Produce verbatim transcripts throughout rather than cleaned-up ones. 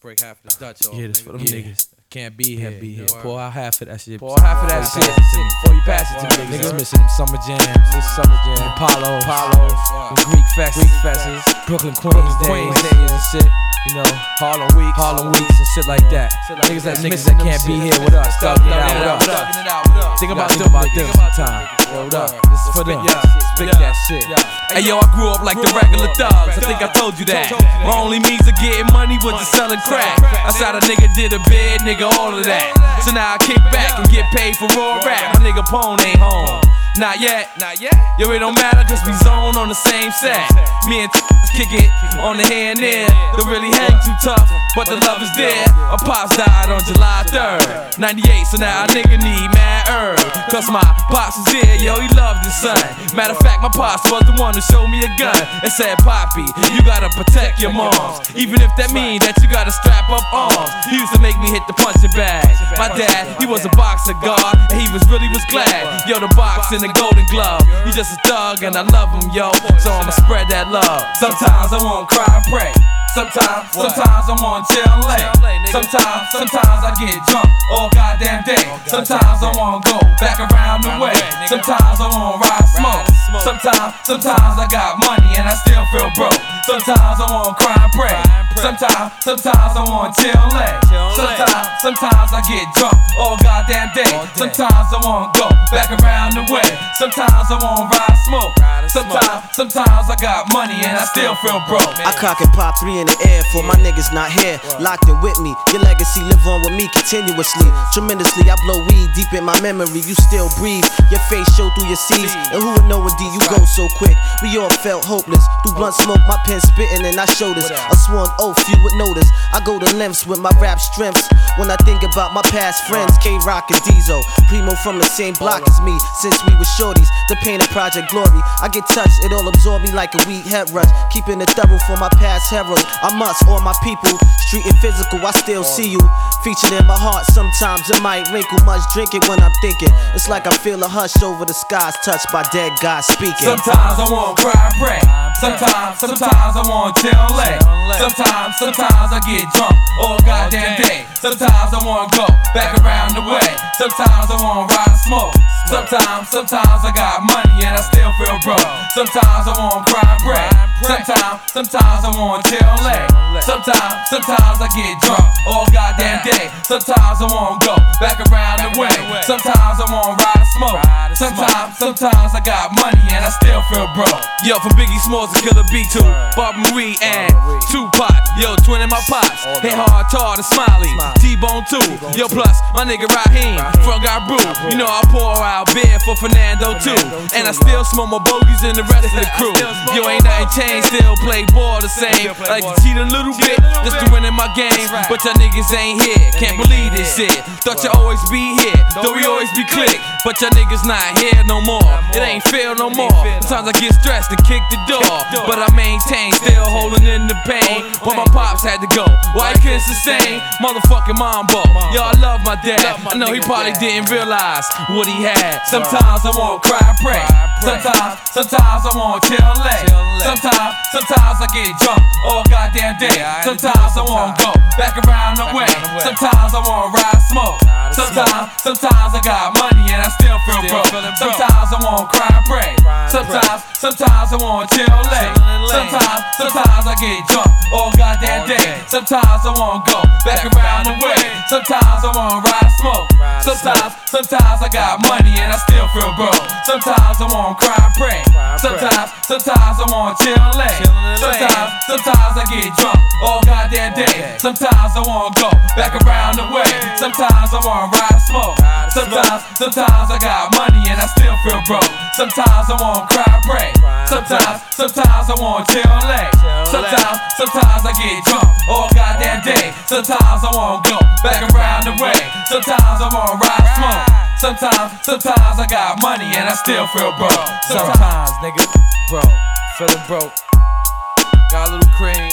break half of the Dutch off. Yeah, this for them yeah. niggas. Can't be here. Can't be here. Word. Pour out half of that shit. Pour half of that shit before you pass it to me. Niggas missing them summer jams, this summer jam, Apollo, Apollo, Greek fests, Greek fests, Brooklyn Queens days, days and shit. You know, Harlem weeks, Harlem weeks and shit like that. Niggas that niggas that can't be here with us, thugging it out with us. Think about them, about them sometime. What up? This is for them. Spit that shit. Hey yo, I grew up like the regular thugs. I think I told you that. My only means of getting money was to selling crack. Outside a nigga did a bid, nigga, all of that. So now I kick back and get paid for raw rap. My nigga Pone ain't home. Not yet, not yet. Yo, it don't matter cause we zone on the same set. Me and kick it on the hand there. Don't really hang too tough, but the love is there. My pops died on July third, ninety-eight, so now a nigga need mad herb. Cause my pops is here, yo, he loved his son. Matter of fact, my pops was the one who showed me a gun and said, Poppy, you gotta protect your moms. Even if that mean that you gotta strap up arms. He used to make me hit the punching bag. My dad, he was a boxer guard, and he was really was glad. Yo, the box in the golden glove. He just a thug and I love him, yo. So I'ma spread that love. Sometimes I wanna cry and pray. Sometimes, sometimes I wanna chill and lay. Sometimes, sometimes I get drunk all goddamn day. Sometimes I wanna go back around the way. Sometimes I wanna ride smoke. Sometimes, sometimes I got money and I still feel broke. Sometimes I wanna cry and pray. Sometimes, sometimes I wanna chill and lay. Sometimes, sometimes I get drunk all goddamn day. Sometimes I wanna go back around the way. Sometimes I wanna ride smoke. Sometimes, sometimes I got money and I still feel broke. I cock and pop three in the air for my niggas not here. Locked in with me, your legacy live on with me continuously. Tremendously, I blow weed deep in my memory. You still breathe, your face show through your C's. And who would know indeed you go so quick? We all felt hopeless. Through blunt smoke, my pen spitting and I show this. A sworn oath you would notice. I go to lengths with my rap strengths. When I think about my past friends, K-Rock and Diesel, Primo from the same block as me since we were shorties. The pain of Project Glory, I get touched, it all absorb me like a weed head rush. Keeping it thorough for my past heroes. I must, all my people, street and physical, I still see you. Featured in my heart, sometimes it might wrinkle. Much drinking when I'm thinking. It's like I feel a hush over the skies, touched by dead God speaking. Sometimes I wanna cry and pray. Sometimes, sometimes I wanna chill and lay. Sometimes, sometimes I get drunk all goddamn day. Sometimes I wanna go back around the way. Sometimes I wanna ride and smoke. Sometimes, sometimes I got money and I still feel broke. Sometimes I wanna cry and pray. Sometimes, sometimes I wanna chill and lay. Sometimes, sometimes I get drunk all goddamn day. Sometimes I wanna go back around the way. Sometimes I wanna ride and smoke. Sometimes, sometimes I got money and I still feel broke. Yo, from Biggie Smalls to Killer B two, Barbara Marie and Tupac. Yo, twin in my pops. Hit hard, tall and smiley. T-Bone too. Yo, plus my nigga Raheem from Got Brew. You know I pour out beer for Fernando too. And I still smoke more bogeys than the rest of the crew. Yo, ain't nothing changed, still play ball the same. I like to cheat a little bit just to win in my game. But y'all niggas ain't here, can't believe this shit. Thought you always be here, though we always be click. But y'all niggas not here no more. It ain't fair no more. Sometimes I get stressed and kick the door, but I maintain, still holding in the pain. When my pops had to go, why he couldn't sustain motherfucking mambo. Yo, I love my dad. I know he probably didn't realize what he had. Sometimes I wanna cry and pray. Sometimes, sometimes I wanna chill and lay. Sometimes, sometimes I get drunk all goddamn day. Sometimes I wanna go back around the way. Sometimes I wanna ride smoke. Sometimes, sometimes I got money and I still feel broke. Sometimes I wanna cry and pray. Sometimes, sometimes I wanna chill and lay. Sometimes, sometimes I get drunk all goddamn day. Sometimes I wanna go back around the way. Sometimes I wanna ride smoke. Sometimes, sometimes I got money and I still feel broke. Sometimes I wanna cry and pray. Sometimes, sometimes I wanna chill and lay. Sometimes, sometimes I get drunk all goddamn day. Sometimes I wanna go back around the way. Sometimes I wanna ride smoke. Sometimes, sometimes I got money and I still feel broke. Sometimes I wanna cry and pray. Sometimes, sometimes I wanna chill and lay. Sometimes, sometimes I get drunk all goddamn day. Sometimes I wanna go back around the way. Sometimes I wanna ride smoke. Sometimes, sometimes I got money and I still feel broke. Sometimes, nigga, bro, feeling broke. Got a little cream.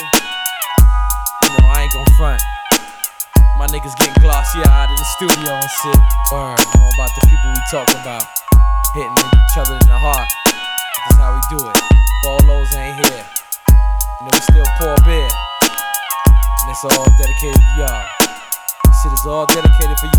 You know, I ain't gon' front. My niggas getting glossy eyed in the studio and shit. Word, know about the people we talking about. Hitting each other in the heart. That's how we do it. Bolos ain't here. You know, we still pour beer. And it's all dedicated to y'all. This shit is all dedicated for